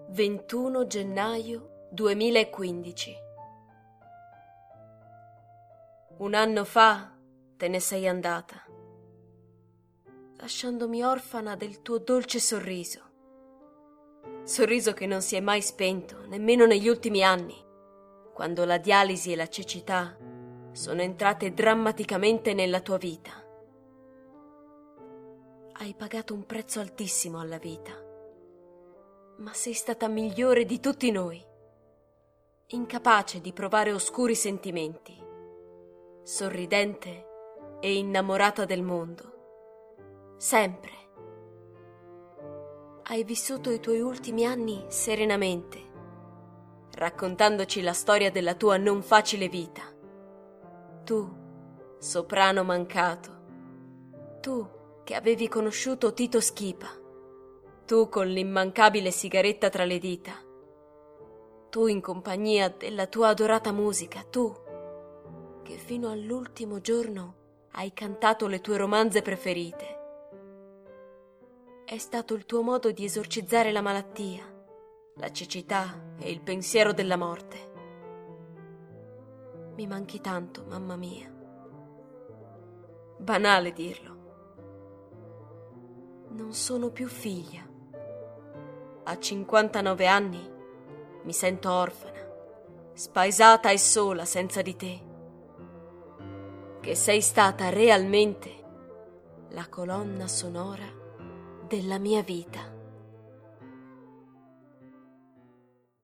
21 gennaio 2015. Un anno fa te ne sei andata, lasciandomi orfana del tuo dolce sorriso. Sorriso che non si è mai spento, nemmeno negli ultimi anni, quando la dialisi e la cecità sono entrate drammaticamente nella tua vita. Hai pagato un prezzo altissimo alla vita, ma sei stata migliore di tutti noi, incapace di provare oscuri sentimenti, sorridente e innamorata del mondo, sempre. Hai vissuto i tuoi ultimi anni serenamente, raccontandoci la storia della tua non facile vita. Tu, soprano mancato, tu che avevi conosciuto Tito Schipa, tu con l'immancabile sigaretta tra le dita, tu in compagnia della tua adorata musica, tu che fino all'ultimo giorno hai cantato le tue romanze preferite. È stato il tuo modo di esorcizzare la malattia, la cecità e il pensiero della morte. Mi manchi tanto, mamma mia. Banale dirlo. Non sono più figlia. A 59 anni mi sento orfana, spaesata e sola senza di te. Che sei stata realmente la colonna sonora della mia vita.